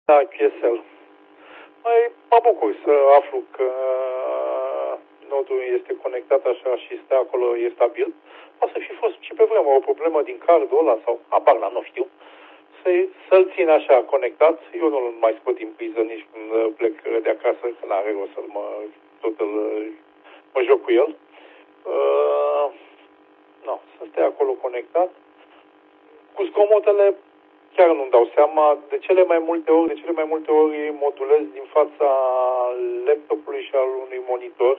Da, QSL. Mai mă bucur să aflu că nodul este conectat așa și stă acolo, e stabil. O să fi fost și pe vremea o problemă din cardul ăla sau apar la, nu știu. Să-l țin așa conectat. Eu nu-l mai scot din priză nici când plec de acasă, că n-are rost să mă joc cu el. Să stea acolo conectat. Cu zgomotele chiar nu-mi dau seama. De cele mai multe ori modulez din fața laptopului și al unui monitor.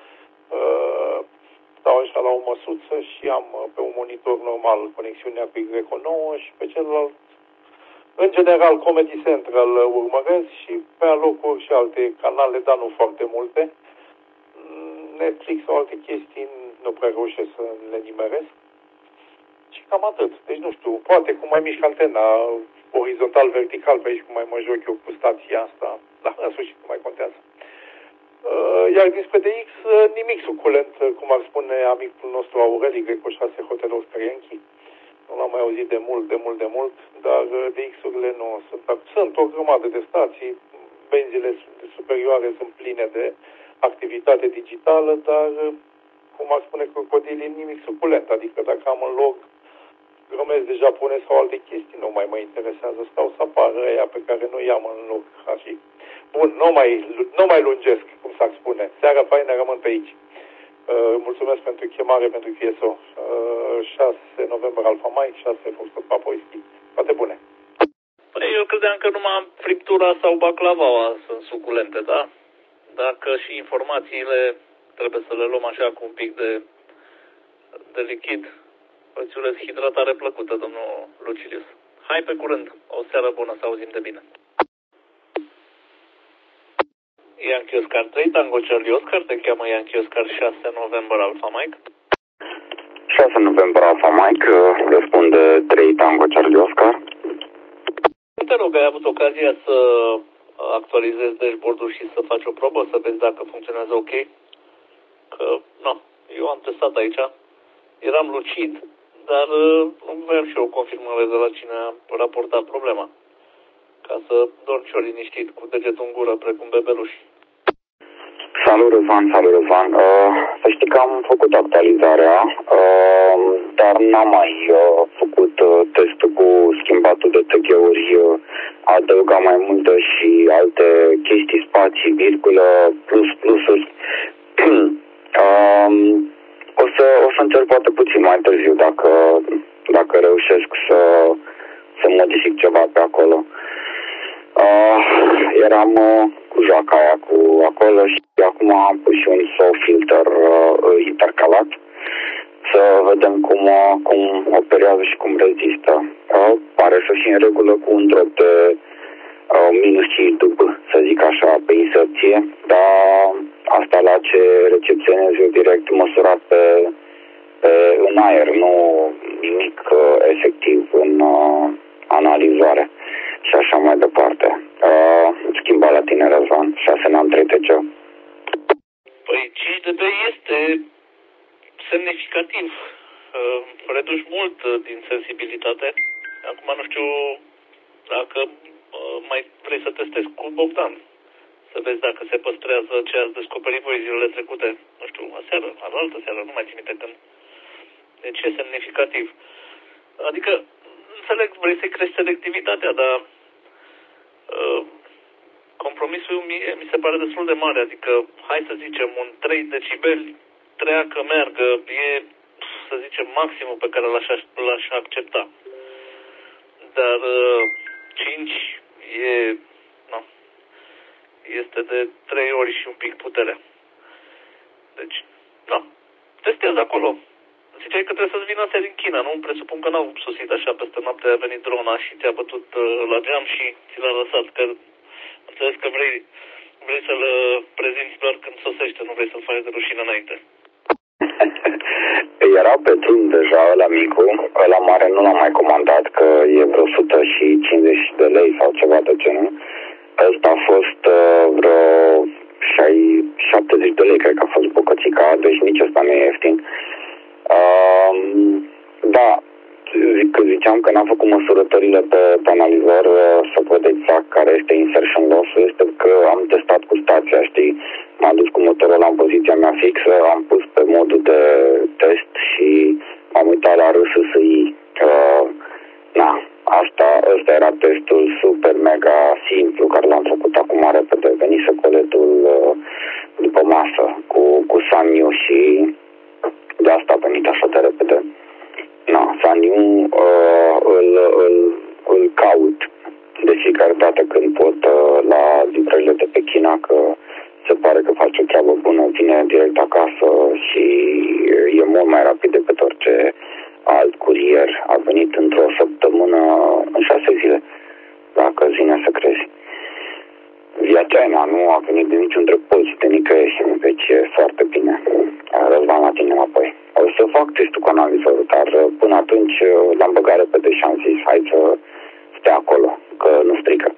Stau așa la o măsuță și am pe un monitor normal conexiunea cu Y9 și pe celălalt, în general, Comedy Central urmăresc și pe alocuri și alte canale, dar nu foarte multe. Netflix sau alte chestii nu prea reușesc să le nimeresc. Și cam atât. Deci nu știu, poate cum mai mișc antena orizontal, vertical, pe aici cum mai mă joc eu cu stația asta. Da, în sfârșit nu mai contează. Iar despre DX, nimic suculent, cum ar spune amicul nostru Aurel, Y6 Hotel Oscar Yankee. Nu l-am mai auzit de mult, dar DX-urile nu sunt. Sunt o grămadă de stații, benzile superioare sunt pline de activitate digitală, dar, cum ar spune crocodilii, nimic suculent. Adică dacă am în loc grămezi de japonezi sau alte chestii, nu mai mă interesează. Stau să apară aia pe care nu i-am în loc. Așa. Bun, nu mai lungesc, cum s-ar spune. Seara faină, rămân pe aici. Mulțumesc pentru chemare, pentru QSO. 6 noiembrie Alfa Mike, 6 Foxtrot Papa Whisky. Toate bune. Păi eu credeam că numai friptura sau baclavaua sunt suculente, da? Dacă și informațiile trebuie să le luăm așa cu un pic de lichid. Îți urez hidratare plăcută, domnul Lucilius. Hai pe curând. O seară bună, să auzim de bine. Yankee Oscar 3, Tango Charlie Oscar, te cheamă Yankee Oscar 6 noiembrie Alfa Mike. 6 noiembrie Alfa Mike, răspunde 3 Tango Charlie Oscar. Te rog, ai avut ocazia să actualizezi dashboard-ul și să faci o probă, să vezi dacă funcționează ok? Că, eu am testat aici, eram lucid, dar nu vreau și eu o confirmare de la cine a raportat problema. Ca să dorm și eu liniștit, cu degetul în gură, precum bebeluși. Salut, Răzvan. Să știi că am făcut actualizarea, dar n-am mai făcut testul cu schimbatul de tagheuri, adăuga mai multă și alte chestii, spații, virgulă, plusuri. O să încerc poate puțin mai târziu dacă reușesc să modific ceva pe acolo. Eram cu joaca aia acolo și acum am pus și un saw filter intercalat să vedem cum operează și cum rezistă. Pare să fie în regulă cu un drop de minus 5 dB, să zic așa, pe inserție, dar asta la ce recepționez eu direct măsurat în aer, nu nimic efectiv în analizare și așa mai departe. Schimba la tine, Răzvan, 6 n-am 3 TG. Păi 5 dB este semnificativ. Reduci mult din sensibilitate. Acum nu știu dacă mai vrei să testezi cu Bogdan. Să vezi dacă se păstrează ce ați descoperit voi zilele trecute. Nu știu, aseară, alaltă seară, nu mai țin minte când. Deci e semnificativ. Adică, înțeleg, vrei să-i crești selectivitatea, dar compromisul mi se pare destul de mare. Adică, hai să zicem, un 3 decibeli treacă, meargă, e, să zicem, maximul pe care l-aș accepta. Dar 5 este de 3 ori și un pic puterea. Deci, testează acolo. Ziceai că trebuie să-ți vină astea din China, nu? Presupun că n-au sosit așa peste noapte, a venit drona și te-a bătut la geam și ți l-a lăsat. Că înțeles că vrei să-l prezinți doar când sosește, nu vrei să-l faci de rușine înainte. Era pe drum deja ăla micu, ăla mare nu l-am mai comandat, că e vreo 150 de lei sau ceva de genul. Ăsta a fost vreo 70 de lei, cred că a fost bucățica, deci nici ăsta nu e ieftin. Da, ziceam că n-am făcut măsurătorile pe analizor să văd exact care este insertion loss este că am testat cu stația, știi, m-am dus cu motorul în poziția mea fixă, am pus pe modul de test și m-am uitat la RSSI. Ăsta era testul super mega simplu care l-am făcut acum repede. Venise coletul după masă cu Sanyu și de asta a venit așa de repede. Sanyu îl caut de fiecare dată când pot la livrările de pe China, că se pare că face o treabă bună, vine direct acasă și e mult mai rapid decât orice alt curier. A venit într-o săptămână, în 6 zile, dacă zine să crezi. Via China nu a venit de niciun dreptpolț de nicăieri, deci e foarte bine. Răzvan la tine apoi. O să fac testul cu analizorul, dar până atunci l-am băgat repede și am zis, hai să stea acolo, că nu strică.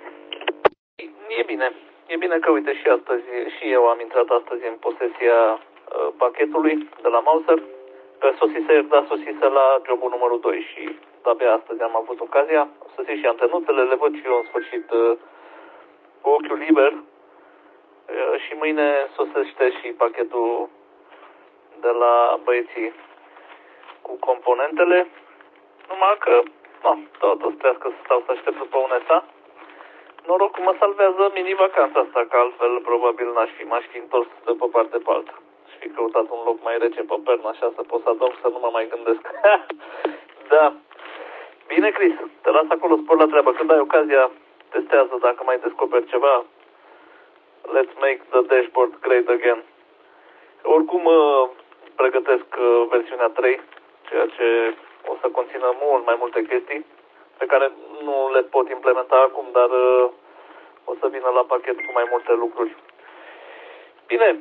E bine. E bine că, uite, și astăzi, și eu am intrat astăzi în posesia pachetului de la Mauser, că sosise la jobul numărul 2 și abia astăzi am avut ocazia. Sosit și antenutele, le văd și eu în sfârșit cu ochiul liber și mâine sosește și pachetul de la băieții cu componentele, numai că tot o să trească să stau să aștept după UNESA. Noroc că mă salvează mini-vacanța asta, că altfel probabil m-aș fi întors de pe parte pe alta. Și fi căutat un loc mai rece pe pernă, așa să pot să adorm, să nu mă mai gândesc. Da. Bine, Chris, te las acolo, spor la treabă. Când ai ocazia, testează dacă mai descoperi ceva. Let's make the dashboard great again. Oricum, pregătesc versiunea 3, ceea ce o să conțină mult mai multe chestii pe care nu le pot implementa acum, dar o să vină la pachet cu mai multe lucruri. Bine,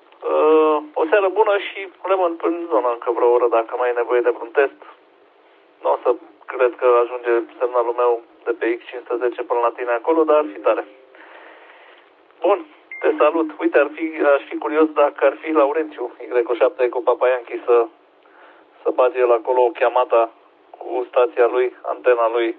o seară bună și rămân în zonă încă vreo oră dacă mai e nevoie de vreun test. Nu o să cred că ajunge semnalul meu de pe X510 până la tine acolo, dar ar fi tare. Bun, te salut. Uite, aș fi curios dacă ar fi Laurențiu Y7 Eco Papa Yankee să bage el acolo o chiamata cu stația lui, antena lui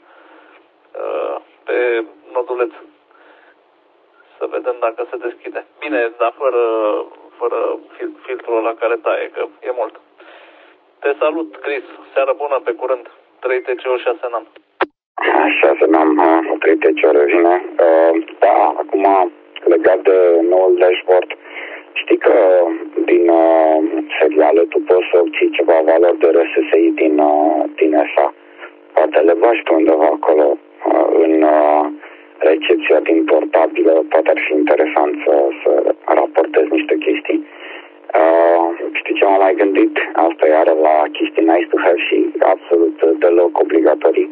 pe noduleț. Să vedem dacă se deschide. Bine, dar fără filtrul ăla care taie, că e mult. Te salut, Chris. Seară bună, pe curând. 3 TCO 6 NAM. 6 NAM, 3 TCO revine. Da, acum legat de noul dashboard, știi că din seriale tu poți să obții ceva valori de RSSI din ESA. Poate le bagi pe undeva acolo în recepția din portabilă, poate ar fi interesant să raportezi niște chestii. Știi ce m-am mai gândit? Asta iară la chestii nice to have și absolut deloc obligatorii.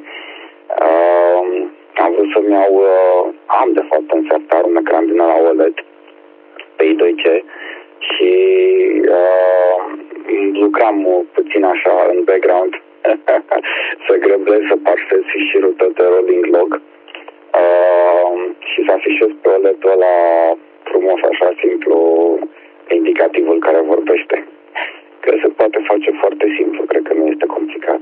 Am vrut să-mi iau, am de fapt în sertar un ecran din ăla OLED pe I2C și lucram puțin așa în background să grăblesc, să parsez fișierul tot de rolling log și să afișez pe OLED-ul ăla frumos, așa simplu, indicativul care vorbește. Că se poate face foarte simplu, cred că nu este complicat.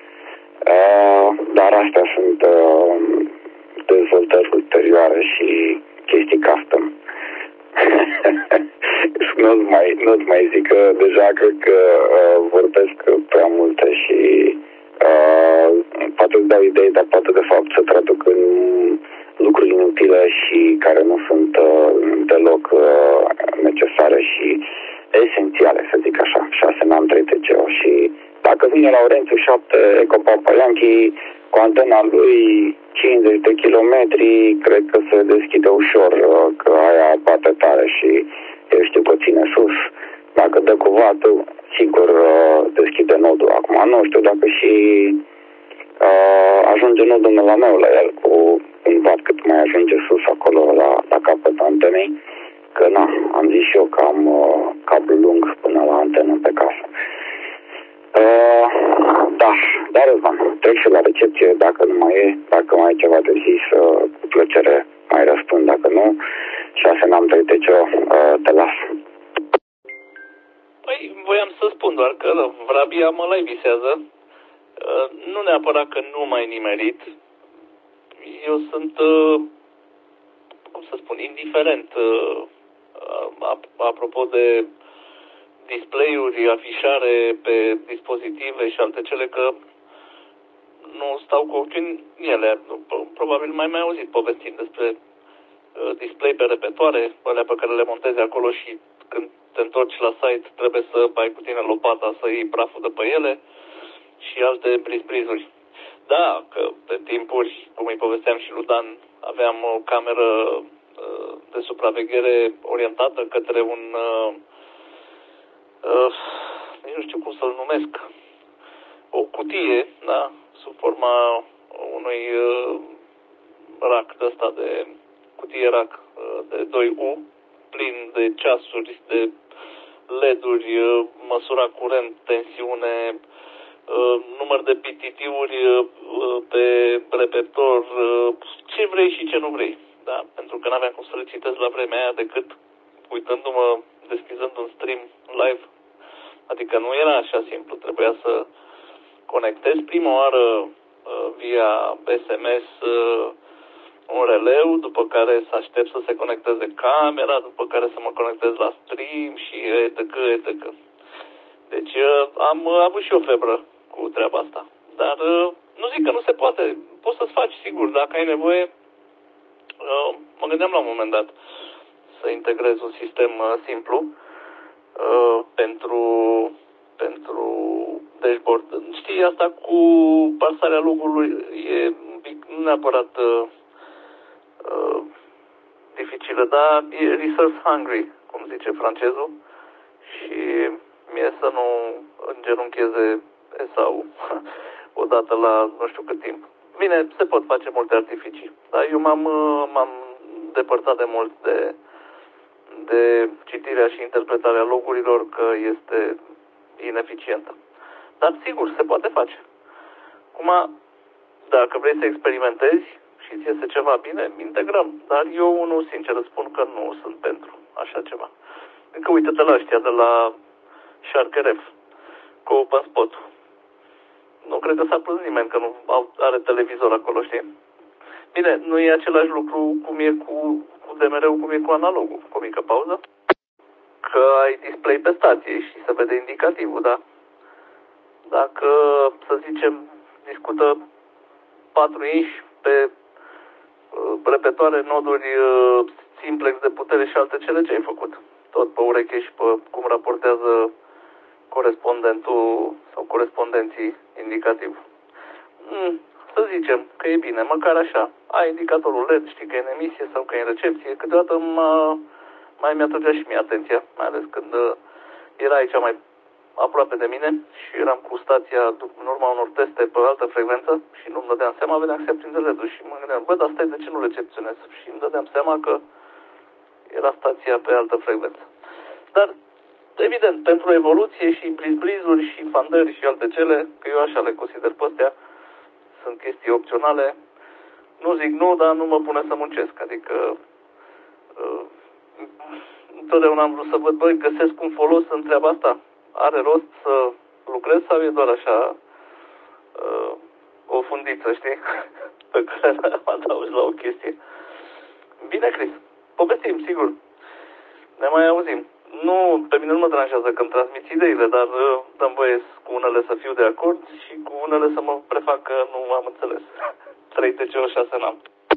Dar astea sunt dezvoltări ulterioare și chestii custom. Nu-ți mai zic că deja cred că vorbesc prea multe și poate îți dau idei, dar poate de fapt să traduc în lucruri inutile și care nu sunt deloc necesare și esențiale, să zic așa. 6 NAM 3 TCO și dacă vine Laurențiu 7 Eco Papa Yankee cu antena lui 50 de kilometri, cred că se deschide ușor, că aia bate tare și eu știu că ține sus. Dacă dă cu vatul, sigur deschide nodul. Acum nu știu dacă și ajunge nodul la meu la el cu un vat cât mai ajunge sus acolo la capătul antenei. Că am zis și eu că am cablu lung până la antenă pe casă. Dar Răzvan, trec și la recepție dacă nu mai e, dacă mai e ceva de zis, cu plăcere mai răspund, dacă nu, 6 NAM 3 TCO, te las. Păi, voiam să spun doar că vrabia mă mai visează, nu neapărat că nu m-ai nimerit, eu sunt cum să spun, indiferent apropo de display-uri, afișare pe dispozitive și alte cele, că nu stau cu ochiul în ele. Probabil mai auzit povestind despre display pe repetoare, alea pe care le montezi acolo și când te întorci la site trebuie să ai cu tine lopata să iei praful de pe ele și alte brizbrizuri. Da, că pe timpuri, cum îi povesteam și lui Dan, aveam o cameră de supraveghere orientată către un nici nu știu cum să-l numesc, o cutie, da, sub forma unui rack de ăsta, de cutie rack de 2U, plin de ceasuri, de LED-uri, măsura curent, tensiune, număr de PTT-uri pe repertor, ce vrei și ce nu vrei. Da? Pentru că n-aveam cum să le citesc la vremea aia decât uitându-mă, deschizând un stream live. Adică nu era așa simplu, trebuia să conectez prima oară via SMS un releu, după care să aștept să se conecteze camera, după care să mă conectez la stream și etc. Deci am avut și o febră cu treaba asta. Dar nu zic că nu se poate. Poți să-ți faci, sigur, dacă ai nevoie. Mă gândeam la un moment dat să integrez un sistem simplu pentru dashboard. Știi, asta cu parsarea logului e un pic, nu neapărat dificilă, dar e resource hungry, cum zice francezul, și mie să nu îngenuncheze Esau odată la nu știu cât timp. Bine, se pot face multe artificii, dar eu m-am depărtat de mult de citirea și interpretarea logurilor, că este ineficientă. Dar sigur, se poate face. Acum, dacă vrei să experimentezi și îți iese ceva bine, integrăm. Dar eu, unul sincer, îți spun că nu sunt pentru așa ceva. Încă uite-te la ăștia de la SharkRF cu OpenSpot. Nu cred că s-a plâns nimeni că nu are televizor acolo, știi? Bine, nu e același lucru cum e cu DMR-ul, cum e cu analogul. Cu o mică pauză. Că ai display pe stație și se vede indicativul, da? Dacă, să zicem, discută 4 inși pe repetoare, noduri simplex de putere și alte cele, ce ai făcut? Tot pe ureche și pe cum raportează corespondentul sau corespondenții indicativ. Să zicem că e bine, măcar așa. Ai indicatorul LED, știi că e în emisie sau că e în recepție. Câteodată mai mi-atrăgea și mie atenția, mai ales când era aici mai aproape de mine și eram cu stația în urma unor teste pe altă frecvență și nu-mi dădeam seama, vedeam că se aprinde LED-ul și mă gândeam, bă, dar stai, de ce nu recepționez? Și îmi dădeam seama că era stația pe altă frecvență. Dar, evident, pentru evoluție și blizblizuri și fandări și alte cele, că eu așa le consider pe astea, sunt chestii opționale, nu zic nu, dar nu mă pune să muncesc. Adică, întotdeauna am vrut să văd, băi, găsesc un folos în treaba asta. Are rost să lucrez sau e doar așa o fundiță, știi? Pe care mă adaugi la o chestie. Bine, Chris, povestim, sigur. Ne mai auzim. Nu, pe mine nu mă deranjează că îmi transmiți ideile, dar dăm voie cu unele să fiu de acord și cu unele să mă prefac că nu am înțeles. 3 TCO 6 n-am.